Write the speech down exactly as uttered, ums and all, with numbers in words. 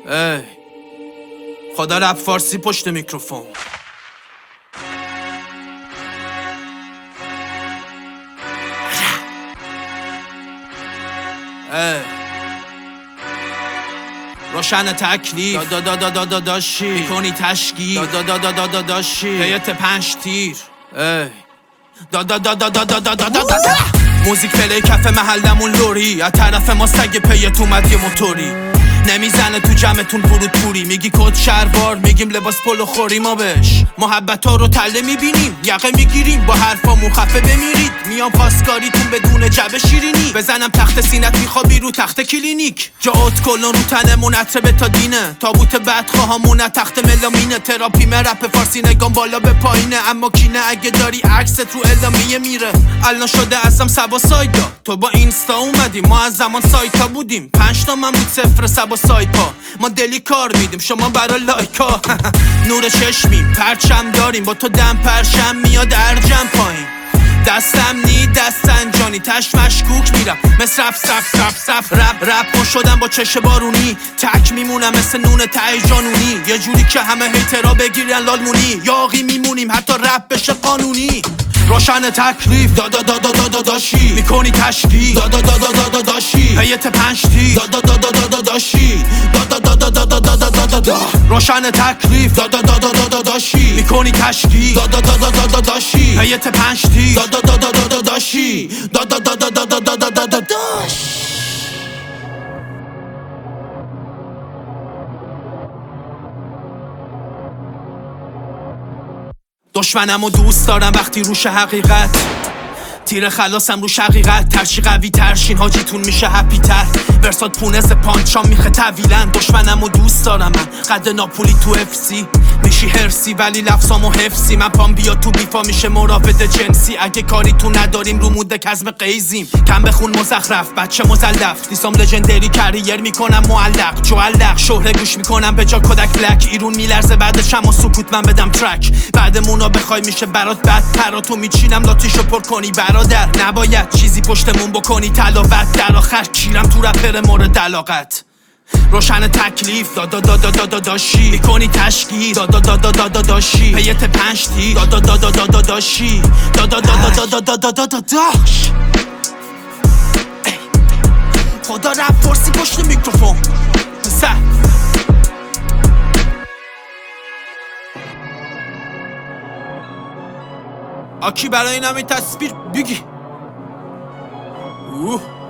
ای خدا رپ فارسی پشت میکروفون. ای روشن تکلیف دا دا دا دا دا داشی میکنی تشکیل دا دا دا دا دا داشی هیئت پنج تیر. ای دا دا دا دا دا دا دا دا دا موزیک پلی کف محلمون لوری از طرف ما سگ پیت اومد یه موتوری نمیزنه تو جمعتون فرود پوری میگی کد شربار میگیم لباس پلو خوری ما بش محبت ها رو تله میبینیم یقه میگیریم با حرفامون خفه بمیرید میام پاسکاریتون بدون جبه شیرینی بزنم تخت سینت میخوابی رو تخت کلینیک جاوت کلون رو تنمون عطر تا دینه تابوت بدخواهامون تخت ملامینه تراپی رپ فارسی نگام بالا به پایینه اما کینه اگه داری عکست رو اعلامیه میره الان شده ازم سبا سایدا تو با اینستا اومدی ما از زمان سایتا بودیم پنج تا من بود صفر سبا سایپا ما دلی کار میدیم شما برا لایکا نور چشمیم پرچم داریم با تو دم پرشم میاد ارجم پایین دستم نی دستن جانی تش مشکوک میرم مثل رف سف رف سف رپ رپ ما شدم با چش بارونی تک میمونم مثل نون ته جانونی یه جوری که همه هیترا بگیرن لالمونی یاقی میمونیم حتی رپ بشه قانونی روشن تکلیف دا دا دا دا دا دا داشی میکنی تشکیل دا دا دا دا دا دا داشی هیئت پنج تیر دا دا دا دا دا دا داشی دا دا دا دا دا دا دا دا دا دا روشن تکلیف دا دا دا دا دا دا داشی میکنی تشکیل دا دا دا دا دا دا داشی هیئت پنج تیر دا دا دا دا دا دا داشی دا دا دا دا دا دا دا دا دا داش دشمنمو دوست دارم وقتی روش حقیقت تیر خلاصم روش حقیقت ترچی قوی ترشین حاجیتون میشه هپی تر ورسات پونز پانچام میخه طویلن دشمنمو دوست دارم من قد ناپولی تو افسی میشی هرسی ولی لفظامو حفظی من پام بیا تو بیفا میشه مراود جنسی اگه کاری تو نداریم رو مود کزم قیزیم کم بخون مزخرف بچه مزلف لیسام لژندری کریر میکنم معلق جوالق شهره گوش میکنم به جا کدک لک ایرون میلرزه بعدش اما سکوت من بدم ترک بعدمونو بخوای میشه برات بد پراتو میچینم لاتیشو پر کنی برادر نباید چیزی پشتمون بکنی تلاوت در آخر کیرم تو رپر مورد علاقت روشن تکلیف دا دا دا دا دا دا داشی میکنی تشکیل دا دا دا دا دا دا داشی هیئت پنج تیر دا دا دا دا دا دا داشی دا دا دا دا دا دا دا دا دا داش خدا رپ فارسی پشت میکروفون پسر آکی برای این همه تصویر بگی اوه